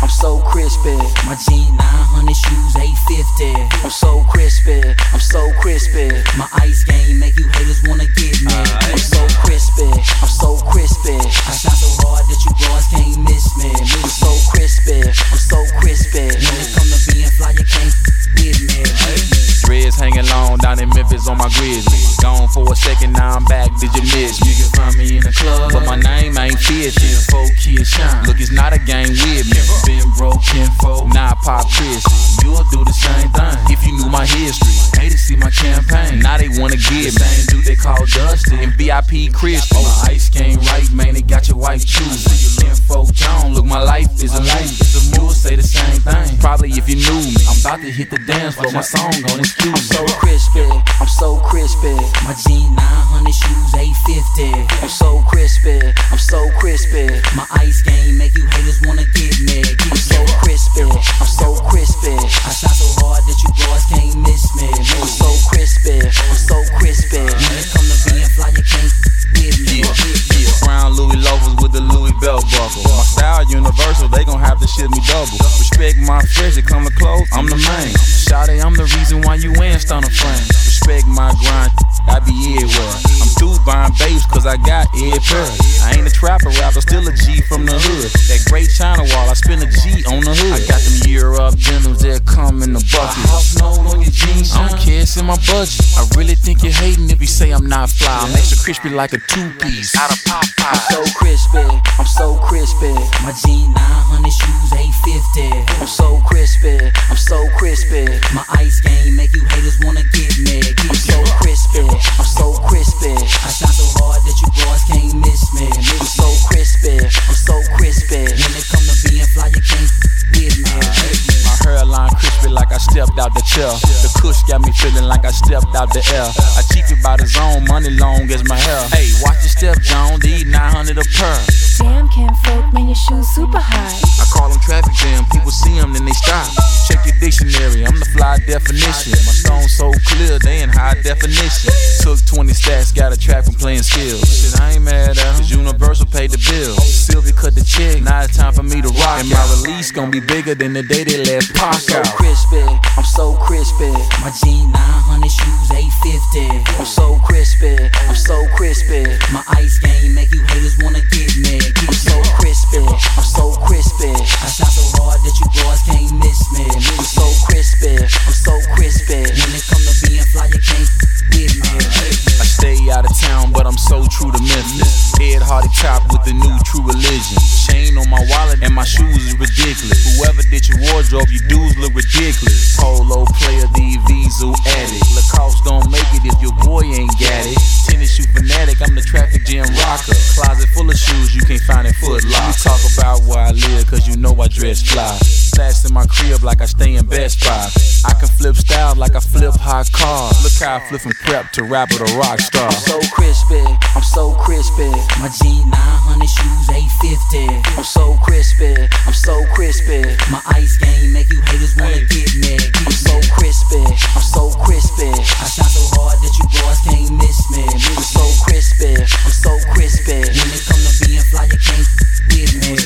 I'm so crispy. My G900 shoes 850. I'm so crispy, I'm so crispy. My ice game make you haters wanna get me. I'm so crispy, I'm so crispy. I shine so hard that you boys can't miss me. I'm so crispy, I'm so crispy. When it come to being fly, you can't with me. Dreads hanging long down in Memphis on my grizzly. Gone for a second, now I'm back, did you miss me? You can find me in the club, but my name ain't 50. Kinfolk Kid Shine. Look, it's not a game with me. Been broke, kinfolk. Now I pop Chrissy. You'll do the same thing if you knew my history. Hate to see my campaign. Now they wanna give me. Same dude they call Dusty and VIP Christian. My ice game right, man, it got your wife choosing. Kinfolk John, Look, my life is a movie. You'll say the same thing. Probably if you knew me. I'm about to hit the dance floor, my song on excuse. I'm so me. crispy, I'm so crispy. My G900 shoes 850. I'm so crispy, I'm so crispy. My ice game make you haters wanna get me. I'm so crispy, I'm so crispy. I shine so hard that you boys can't miss me. I'm so crispy, I'm so crispy. When it come to being fly, you can't with me. Brown Louis loafers with the Louis belt buckle. My style universal, they gon' have to ship me double. Respect my fresh, it come to clothes, I'm the main. Shawty, I'm the reason why you in stunner frame. Respect my grind, I be everywhere. I'm through buying babes cause I got every pair. I ain't a trapper rapper, still a G from the hood. That great China wall, I spend a G on the hood. I got them year-up denims that come in the bucket. House note on your jeans, I don't care, it's in my budget. I really think you're hating if you say I'm not fly. I'm extra crispy like a two-piece out of Popeye. I'm so crispy, I'm so crispy. My G900 shoes 850. I'm so crispy, I'm so crispy. My ice game make you haters wanna get me. I'm so crispy, I'm so crispy. I shine so hard that you boys can't miss me. I'm so crispy, I'm so crispy. When it come to being fly, you can't with me. My hairline crispy like I stepped out the chair. The kush got me feeling like I stepped out the air. I cheap it by the zone, money long as my hair. Hey, watch your step, John, these 900 a pair. Damn, kinfolk, man, your shoes super high. I call them traffic jam, people see them, then they stop. Check your dictionary, I'm the fly definition. My stone so clear, they in high definition. Took 20 stats, got a track from playing skills. Shit, I ain't mad at them, cause Universal paid the bill. Sylvia cut the check, now it's time for me to rock. And my release gon' be bigger than the day they last pop out. I'm so crispy, I'm so crispy. My G900 shoes 850. I'm so crispy, I'm so crispy. My ice game make you haters wanna get me. I'm so crispy, I'm so crispy. I shine so hard that you boys can't miss me. I'm so crispy, I'm so crispy. When it come to being fly, you can't with me. I stay out of town, but I'm so true to Memphis. Head hardy top with the new true religion. Chain on my wallet and my shoes is ridiculous. Whoever did your wardrobe, you dudes look ridiculous. Polo player, the Visa addict. Lacoste don't make it if your boy ain't got it. Tennis shoe fanatic, I'm the traffic jam rocker. Closet full of shoes, you can't find it Foot Locker. You talk about where I live, cause you know I dress fly. Fast in my crib like I stay in Best Buy. I can flip styles like I flip hot cars. Look how I flip from prep to rapper to rock star. I'm so crispy, I'm so crispy. My G900 shoes 850. I'm so crispy, I'm so crispy. My ice game make you haters wanna get me. I'm so crispy, I'm so crispy. I shine so hard that you boys can't miss me. I'm so crispy, I'm so crispy. When it come to being fly, you can't with me.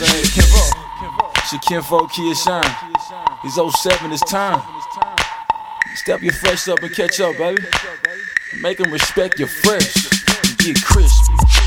It's your Kinfolk Kid Shine. It's 07, it's time. Step your fresh up and catch up, baby. Make them respect your fresh. Get crispy.